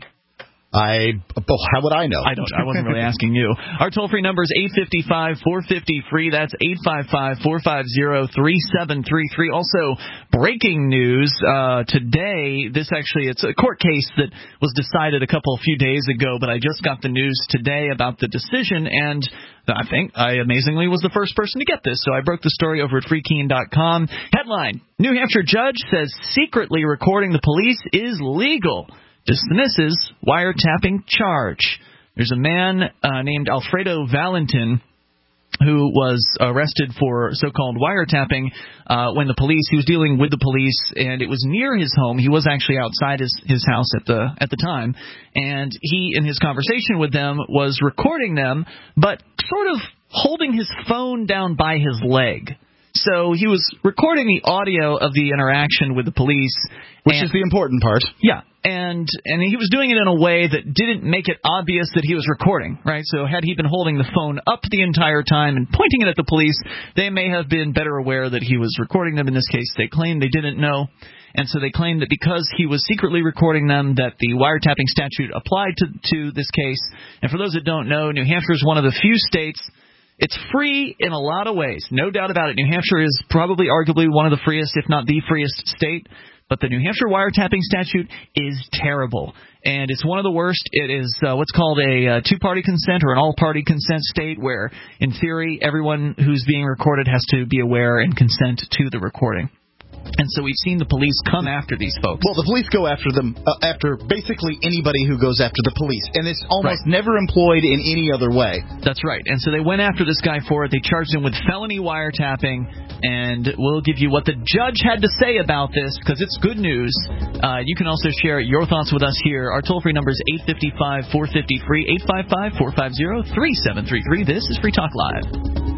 I oh, how would I know? I don't. I wasn't really asking you. Our toll-free number is eight five five, four five zero, free. That's eight five five, four five zero, three seven three three. Also, breaking news uh, today. This actually, it's a court case that was decided a couple, few days ago, but I just got the news today about the decision, and I think I amazingly was the first person to get this, so I broke the story over at free keene dot com. Headline: New Hampshire judge says secretly recording the police is legal. Dismisses wiretapping charge. There's a man uh, named Alfredo Valentin who was arrested for so-called wiretapping uh, when the police, he was dealing with the police, and it was near his home. He was actually outside his, his house at the at the time, and he, in his conversation with them, was recording them, but sort of holding his phone down by his leg. So he was recording the audio of the interaction with the police. Which is the important part. Yeah. And and he was doing it in a way that didn't make it obvious that he was recording, right? So had he been holding the phone up the entire time and pointing it at the police, they may have been better aware that he was recording them. In this case, they claimed they didn't know. And so they claimed that because he was secretly recording them, that the wiretapping statute applied to, to this case. And for those that don't know, New Hampshire is one of the few states. It's free in a lot of ways, no doubt about it. New Hampshire is probably arguably one of the freest, if not the freest state. But the New Hampshire wiretapping statute is terrible, and it's one of the worst. It is uh, what's called a uh, two-party consent or an all-party consent state, where, in theory, everyone who's being recorded has to be aware and consent to the recording. And so we've seen the police come after these folks. Well, the police go after them, uh, after basically anybody who goes after the police. And it's almost right. never employed in any other way. That's right. And so they went after this guy for it. They charged him with felony wiretapping. And we'll give you what the judge had to say about this, because it's good news. Uh, you can also share your thoughts with us here. Our toll-free number is eight five five, four five zero, free, eight five five, four five zero, three seven three three. This is Free Talk Live.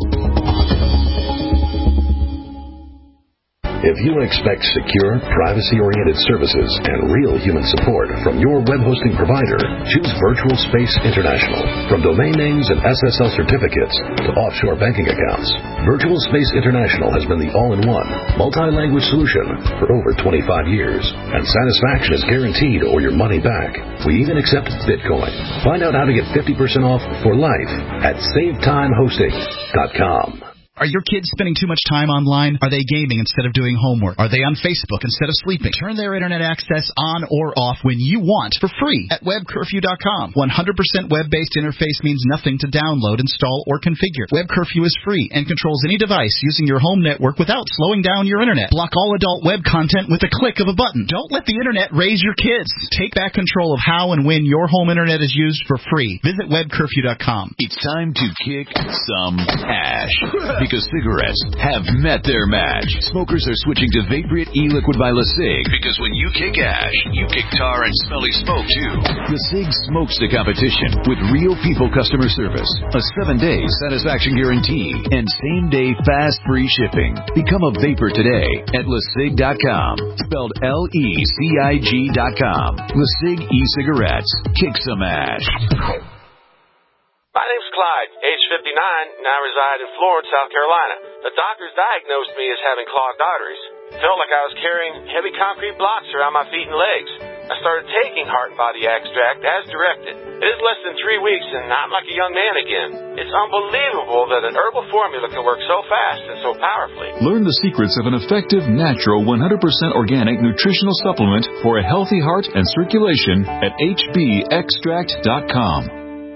If you expect secure, privacy-oriented services and real human support from your web hosting provider, choose Virtual Space International. From domain names and S S L certificates to offshore banking accounts, Virtual Space International has been the all-in-one, multi-language solution for over twenty-five years, and satisfaction is guaranteed or your money back. We even accept Bitcoin. Find out how to get fifty percent off for life at save time hosting dot com. Are your kids spending too much time online? Are they gaming instead of doing homework? Are they on Facebook instead of sleeping? Turn their internet access on or off when you want for free at web curfew dot com. one hundred percent web-based interface means nothing to download, install, or configure. Web Curfew is free and controls any device using your home network without slowing down your internet. Block all adult web content with a click of a button. Don't let the internet raise your kids. Take back control of how and when your home internet is used for free. Visit web curfew dot com. It's time to kick some ash. Because cigarettes have met their match. Smokers are switching to Vaporite e-liquid by LeSig. Because when you kick ash, you kick tar and smelly smoke too. LeSig smokes the competition with real people customer service, a seven-day satisfaction guarantee, and same-day fast free shipping. Become a vapor today at LeSig dot com. Spelled L E C I G dot com. LeSig e-cigarettes. Kick some ash. My name's Clyde, age fifty-nine, and I reside in Florence, South Carolina. The doctors diagnosed me as having clogged arteries. Felt like I was carrying heavy concrete blocks around my feet and legs. I started taking Heart and Body Extract as directed. It is less than three weeks and I'm like a young man again. It's unbelievable that an herbal formula can work so fast and so powerfully. Learn the secrets of an effective, natural, one hundred percent organic nutritional supplement for a healthy heart and circulation at H B extract dot com.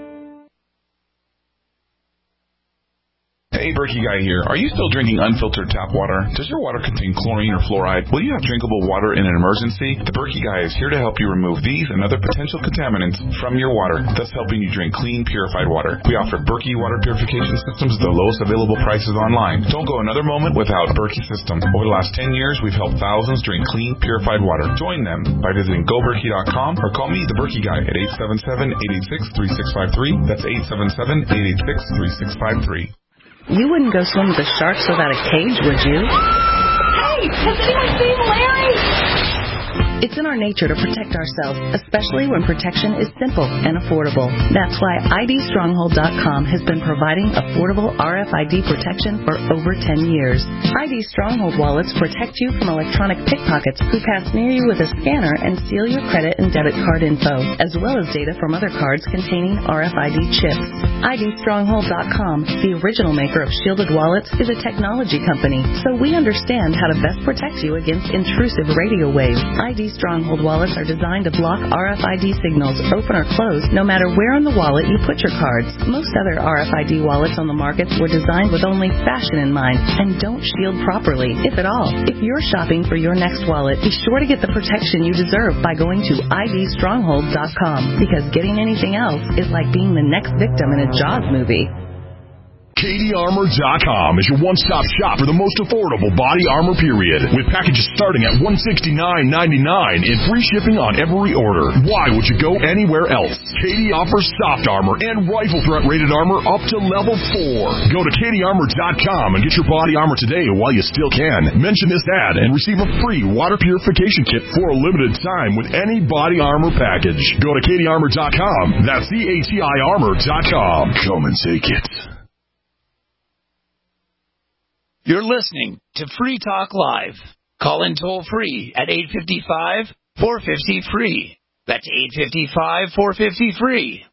Hey, Berkey Guy here. Are you still drinking unfiltered tap water? Does your water contain chlorine or fluoride? Will you have drinkable water in an emergency? The Berkey Guy is here to help you remove these and other potential contaminants from your water, thus helping you drink clean, purified water. We offer Berkey water purification systems at the lowest available prices online. Don't go another moment without a Berkey system. Over the last ten years, we've helped thousands drink clean, purified water. Join them by visiting go berkey dot com or call me, the Berkey Guy, at eight seven seven, eight eight six, three six five three. That's eight seven seven, eight eight six, three six five three. You wouldn't go swim with the sharks without a cage, would you? Hey, has anyone seen Larry? It's in our nature to protect ourselves, especially when protection is simple and affordable. That's why I D stronghold dot com has been providing affordable R F I D protection for over ten years. I D Stronghold wallets protect you from electronic pickpockets who pass near you with a scanner and steal your credit and debit card info, as well as data from other cards containing R F I D chips. I D stronghold dot com, the original maker of shielded wallets, is a technology company, so we understand how to best protect you against intrusive radio waves. I D Stronghold wallets are designed to block R F I D signals, open or close, no matter where in the wallet you put your cards. Most other R F I D wallets on the market were designed with only fashion in mind and don't shield properly, if at all. If you're shopping for your next wallet, be sure to get the protection you deserve by going to I D stronghold dot com, because getting anything else is like being the next victim in a Jaws movie. Katie Armor dot com is your one-stop shop for the most affordable body armor, period. With packages starting at one hundred sixty-nine ninety-nine and free shipping on every order. Why would you go anywhere else? Katie offers soft armor and rifle threat rated armor up to level four. Go to Katie Armor dot com and get your body armor today while you still can. Mention this ad and receive a free water purification kit for a limited time with any body armor package. Go to Katie Armor dot com. That's C A T I Armor dot com. Come and take it. You're listening to Free Talk Live. Call in toll free at eight five five, four five zero, free. That's eight five five, four five zero, free.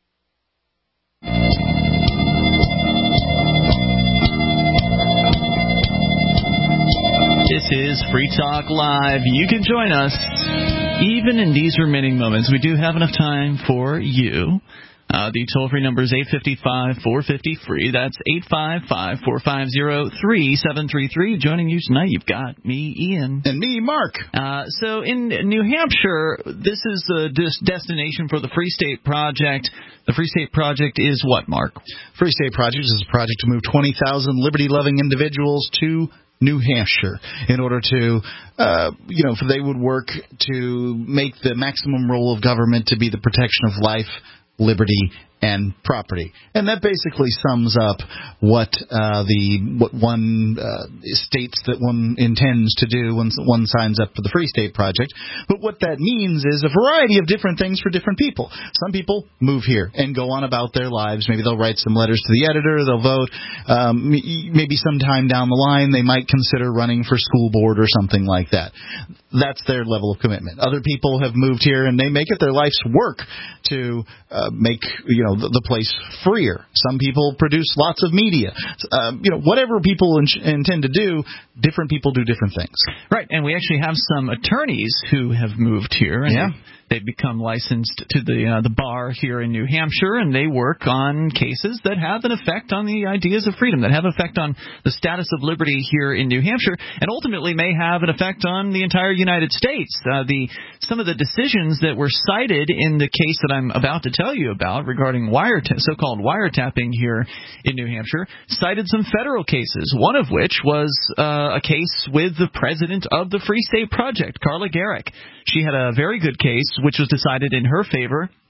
This is Free Talk Live. You can join us even in these remaining moments. We do have enough time for you. Uh, the toll-free number is eight five five, four five zero, free. That's eight five five, four five zero, three seven three three. Joining you tonight, you've got me, Ian. And me, Mark. Uh, so in New Hampshire, this is the des- destination for the Free State Project. The Free State Project is what, Mark? Free State Project is a project to move twenty thousand liberty-loving individuals to New Hampshire in order to, uh, you know, they would work to make the maximum role of government to be the protection of life, liberty, and property. And that basically sums up what uh, the what one uh, states that one intends to do when one signs up for the Free State Project. But what that means is a variety of different things for different people. Some people move here and go on about their lives. Maybe they'll write some letters to the editor, they'll vote. Um, maybe sometime down the line they might consider running for school board or something like that. That's their level of commitment. Other people have moved here and they make it their life's work to uh, make, you know, the, the place freer. Some people produce lots of media. Uh, you know, whatever people in- intend to do, different people do different things. Right, and we actually have some attorneys who have moved here. And yeah. They've become licensed to the uh, the bar here in New Hampshire, and they work on cases that have an effect on the ideas of freedom, that have an effect on the status of liberty here in New Hampshire, and ultimately may have an effect on the entire United States. Uh, the some of the decisions that were cited in the case that I'm about to tell you about regarding wireta- so-called wiretapping here in New Hampshire cited some federal cases, one of which was uh, a case with the president of the Free State Project, Carla Gericke. She had a very good case, which was decided in her favor.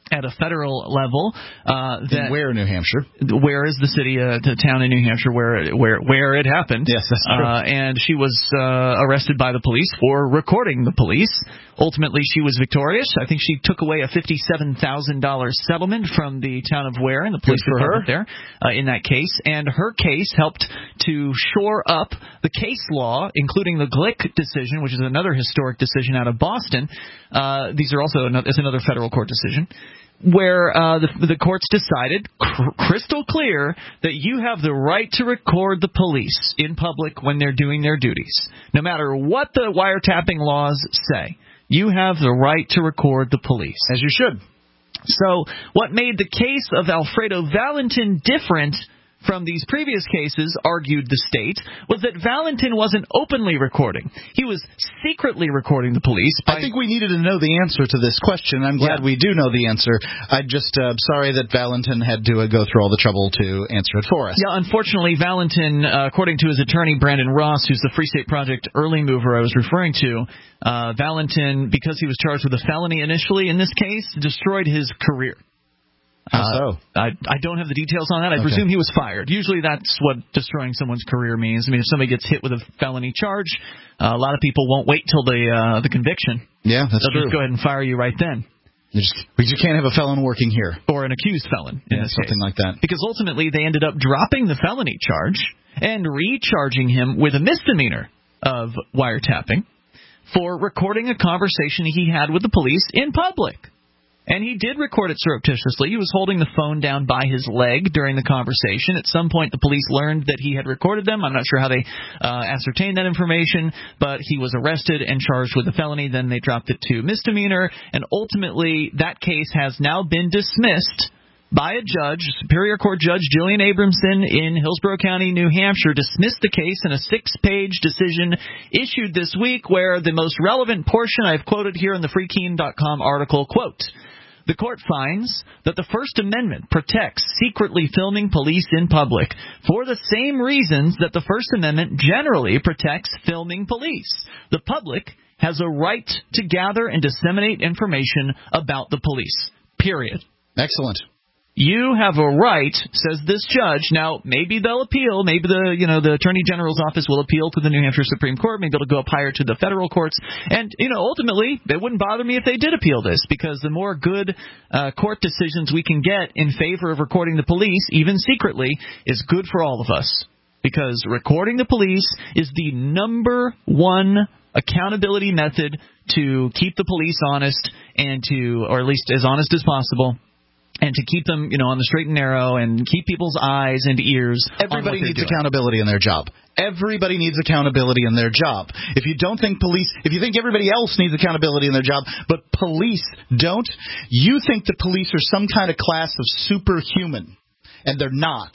at a federal level. Uh, that in Ware, New Hampshire. Ware is the city, uh, the town in New Hampshire where it, where where it happened. Yes, that's true. Uh, and she was uh, arrested by the police for recording the police. Ultimately, she was victorious. I think she took away a fifty-seven thousand dollars settlement from the town of Ware and the police Good for department her. there uh, in that case. And her case helped to shore up the case law, including the Glick decision, which is another historic decision out of Boston. Uh, these are also another, it's another federal court decision, where uh, the, the courts decided cr- crystal clear that you have the right to record the police in public when they're doing their duties. No matter what the wiretapping laws say, you have the right to record the police. As you should. So what made the case of Alfredo Valentin different from these previous cases, argued the state, was that Valentin wasn't openly recording. He was secretly recording the police. By... I think we needed to know the answer to this question. I'm glad yeah. we do know the answer. I'm just uh, sorry that Valentin had to uh, go through all the trouble to answer it for us. Yeah, unfortunately, Valentin, uh, according to his attorney, Brandon Ross, who's the Free State Project early mover I was referring to, uh, Valentin, because he was charged with a felony initially in this case, destroyed his career. How so? Uh, I, I don't have the details on that. I okay. presume he was fired. Usually that's what destroying someone's career means. I mean, if somebody gets hit with a felony charge, uh, a lot of people won't wait till the uh, the conviction. Yeah, that's They'll true. just go ahead and fire you right then. You just, we just can't have a felon working here. Or an accused felon. In yeah, this something case. like that. Because ultimately they ended up dropping the felony charge and recharging him with a misdemeanor of wiretapping for recording a conversation he had with the police in public. And he did record it surreptitiously. He was holding the phone down by his leg during the conversation. At some point, the police learned that he had recorded them. I'm not sure how they uh, ascertained that information, but he was arrested and charged with a felony. Then they dropped it to misdemeanor, and ultimately that case has now been dismissed by a judge. Superior Court Judge Julian Abramson in Hillsborough County, New Hampshire, dismissed the case in a six-page decision issued this week, where the most relevant portion I've quoted here in the free keene dot com article, quote, "The court finds that the First Amendment protects secretly filming police in public for the same reasons that the First Amendment generally protects filming police. The public has a right to gather and disseminate information about the police. Period." Excellent. You have a right, says this judge. Now, maybe they'll appeal. Maybe the you know the Attorney General's office will appeal to the New Hampshire Supreme Court. Maybe it'll go up higher to the federal courts. And, you know, ultimately, it wouldn't bother me if they did appeal this, because the more good uh, court decisions we can get in favor of recording the police, even secretly, is good for all of us. Because recording the police is the number one accountability method to keep the police honest, and to, or at least as honest as possible, and to keep them, you know, on the straight and narrow, and keep people's eyes and ears. Everybody needs doing. accountability in their job. Everybody needs accountability in their job. If you don't think police, if you think everybody else needs accountability in their job, but police don't, you think the police are some kind of class of superhuman, and they're not.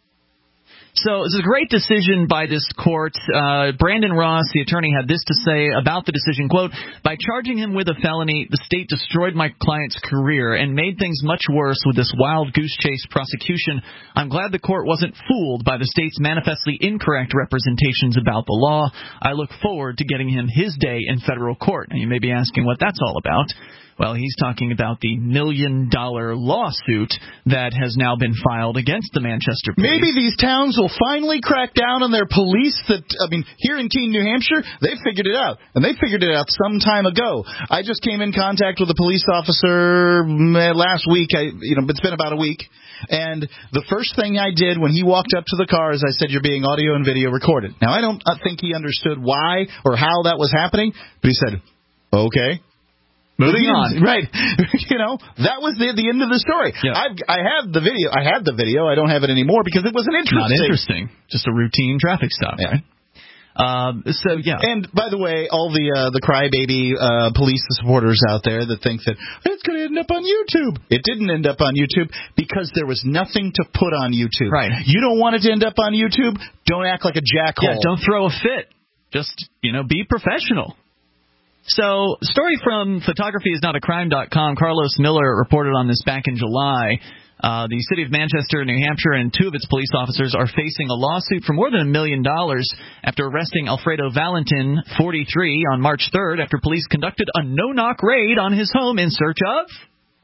So it's a great decision by this court. Uh, Brandon Ross, the attorney, had this to say about the decision, quote, "By charging him with a felony, the state destroyed my client's career and made things much worse with this wild goose chase prosecution. I'm glad the court wasn't fooled by the state's manifestly incorrect representations about the law. I look forward to getting him his day in federal court." Now, you may be asking what that's all about. Well, he's talking about the million-dollar lawsuit that has now been filed against the Manchester police. Maybe these towns will finally crack down on their police. That I mean, here in Keene, New Hampshire, they figured it out, and they figured it out some time ago. I just came in contact with a police officer last week. I, you know, it's been about a week. And the first thing I did when he walked up to the car is I said, "You're being audio and video recorded." Now, I don't I think he understood why or how that was happening, but he said, "Okay." Moving on. Right. You know, that was the the end of the story. Yeah. I've, I had the video. I had the video. I don't have it anymore because it wasn't interesting. Not interesting. Just a routine traffic stop, yeah. right? Um, so, yeah. And, by the way, all the uh, the crybaby uh, police supporters out there that think that it's going to end up on YouTube. It didn't end up on YouTube because there was nothing to put on YouTube. Right. You don't want it to end up on YouTube? Don't act like a jackhole. Yeah, don't throw a fit. Just, you know, be professional. So, story from photography is not a crime dot com. Carlos Miller reported on this back in July. Uh, the city of Manchester, New Hampshire, and two of its police officers are facing a lawsuit for more than a million dollars after arresting Alfredo Valentin, forty-three, on March third after police conducted a no-knock raid on his home in search of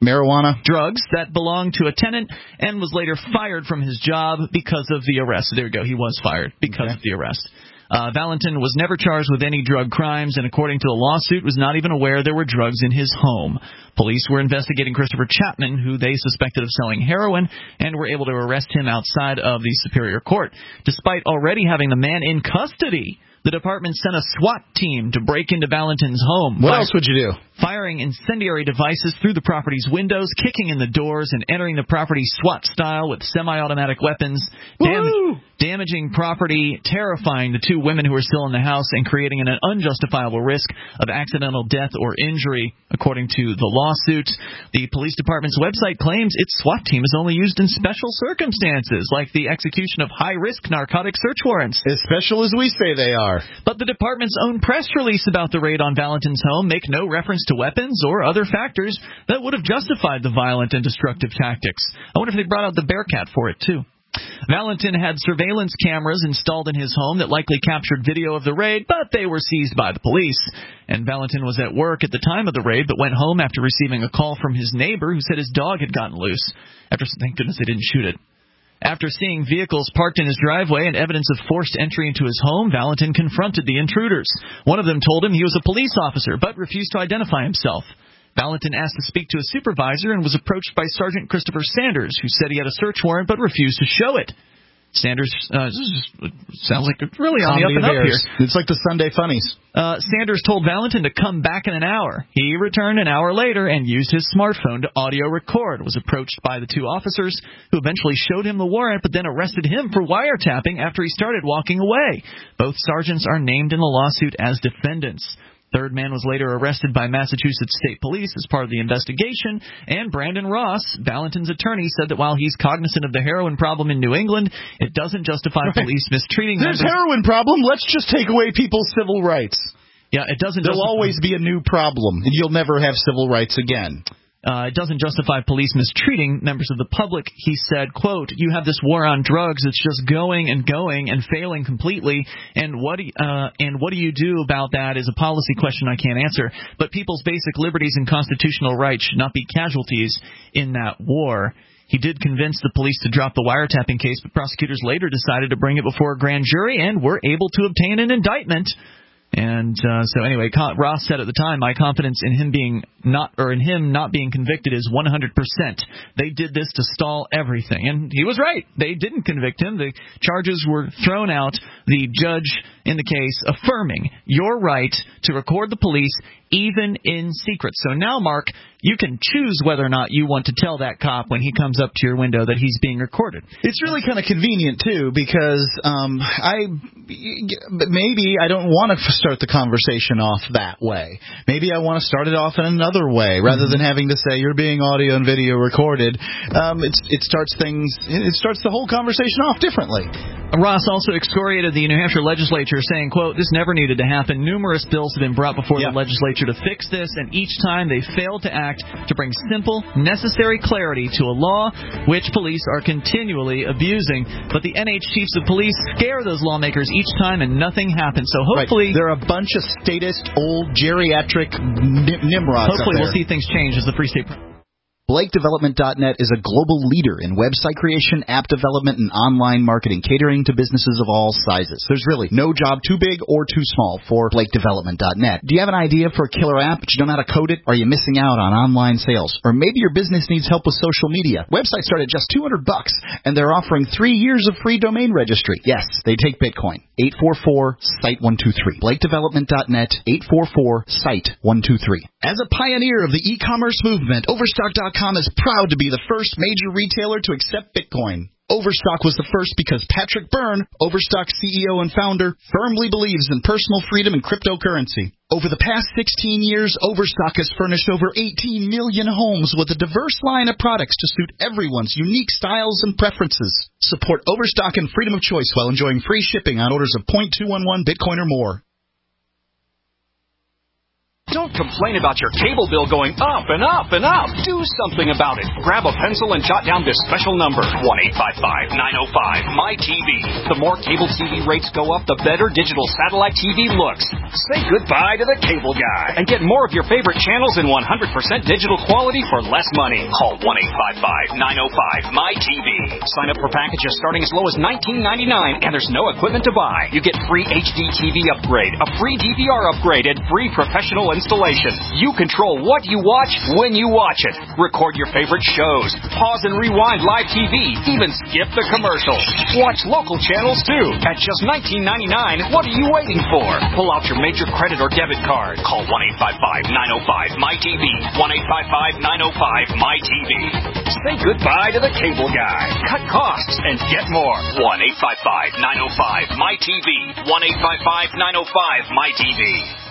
marijuana, drugs that belonged to a tenant and was later fired from his job because of the arrest. So there you go. He was fired because okay. of the arrest. Uh, Valentin was never charged with any drug crimes and, according to the lawsuit, was not even aware there were drugs in his home. Police were investigating Christopher Chapman, who they suspected of selling heroin, and were able to arrest him outside of the Superior Court. Despite already having the man in custody, the department sent a SWAT team to break into Valentin's home. What fire- else would you do? Firing incendiary devices through the property's windows, kicking in the doors, and entering the property SWAT style with semi-automatic weapons, dam- damaging property, terrifying the two women who were still in the house, and creating an unjustifiable risk of accidental death or injury, according to the lawsuit. The police department's website claims its SWAT team is only used in special circumstances, like the execution of high-risk narcotic search warrants. As special as we say they are. But the department's own press release about the raid on Valentin's home make no reference to weapons or other factors that would have justified the violent and destructive tactics. I wonder if they brought out the Bearcat for it, too. Valentin had surveillance cameras installed in his home that likely captured video of the raid, but they were seized by the police. And Valentin was at work at the time of the raid, but went home after receiving a call from his neighbor who said his dog had gotten loose. After, thank goodness they didn't shoot it. After seeing vehicles parked in his driveway and evidence of forced entry into his home, Valentin confronted the intruders. One of them told him he was a police officer, but refused to identify himself. Valentin asked to speak to a supervisor and was approached by Sergeant Christopher Sanders, who said he had a search warrant but refused to show it. Sanders uh, sounds like really on the up and up here. It's like the Sunday Funnies. Uh, Sanders told Valentin to come back in an hour. He returned an hour later and used his smartphone to audio record. Was approached by the two officers, who eventually showed him the warrant, but then arrested him for wiretapping after he started walking away. Both sergeants are named in the lawsuit as defendants. Third man was later arrested by Massachusetts State Police as part of the investigation, and Brandon Ross, Valentin's attorney, said that while he's cognizant of the heroin problem in New England, it doesn't justify right. police mistreating There's members. heroin problem. Let's just take away people's civil rights. Yeah, it doesn't. There'll justify- always be a new problem, and you'll never have civil rights again. Uh, it doesn't justify police mistreating members of the public. He said, quote, "You have this war on drugs. It's just going and going and failing completely. And what do you, uh, and what do you do about that is a policy question I can't answer. But people's basic liberties and constitutional rights should not be casualties in that war." He did convince the police to drop the wiretapping case, but prosecutors later decided to bring it before a grand jury and were able to obtain an indictment. And uh, so anyway, Ross said at the time, "My confidence in him being not, or in him not being convicted is one hundred percent. They did this to stall everything." And he was right. They didn't convict him. The charges were thrown out. The judge in the case affirming your right to record the police even in secret. So now, Mark, you can choose whether or not you want to tell that cop when he comes up to your window that he's being recorded. It's really kind of convenient, too, because um, I maybe I don't want to start the conversation off that way. Maybe I want to start it off in another way, rather mm-hmm. than having to say you're being audio and video recorded. Um, it's, it starts things. It starts the whole conversation off differently. Ross also excoriated the New Hampshire legislature, saying, quote, "This never needed to happen. Numerous bills have been brought before yeah. the legislature to fix this, and each time they failed to act to bring simple, necessary clarity to a law which police are continually abusing. But the N H chiefs of police scare those lawmakers each time, and nothing happens. So hopefully..." Right. They're a bunch of statist, old, geriatric n- nimrods. Hopefully we'll see things change as the Free State... Blake Development dot net is a global leader in website creation, app development, and online marketing, catering to businesses of all sizes. There's really no job too big or too small for Blake Development dot net. Do you have an idea for a killer app but you don't know how to code it? Are you missing out on online sales? Or maybe your business needs help with social media? Websites start at just two hundred bucks, and they're offering three years of free domain registry. Yes, they take Bitcoin. eight four four, S I T E one two three. Blake Development dot net, eight four four, S I T E one two three. As a pioneer of the e-commerce movement, Overstock dot com is proud to be the first major retailer to accept Bitcoin. Overstock was the first because Patrick Byrne, Overstock C E O and founder, firmly believes in personal freedom and cryptocurrency. Over the past sixteen years, Overstock has furnished over eighteen million homes with a diverse line of products to suit everyone's unique styles and preferences. Support Overstock and freedom of choice while enjoying free shipping on orders of zero point two one one Bitcoin or more. Don't complain about your cable bill going up and up and up. Do something about it. Grab a pencil and jot down this special number, one eight five five, nine oh five, M Y T V. The more cable T V rates go up, the better digital satellite T V looks. Say goodbye to the cable guy and get more of your favorite channels in one hundred percent digital quality for less money. Call one eight five five, nine oh five, M Y T V. Sign up for packages starting as low as nineteen ninety-nine, and there's no equipment to buy. You get free H D T V upgrade, a free D V R upgrade, and free professional installation. You control what you watch when you watch it. Record your favorite shows. Pause and rewind live T V. Even skip the commercials. Watch local channels too. At just nineteen ninety-nine, what are you waiting for? Pull out your major credit or debit card. Call one eight five five, nine oh five, M Y T V. one eight five five, nine oh five, M Y T V. Say goodbye to the cable guy. Cut costs and get more. one eight five five, nine oh five, M Y T V. one eight five five, nine oh five, M Y T V.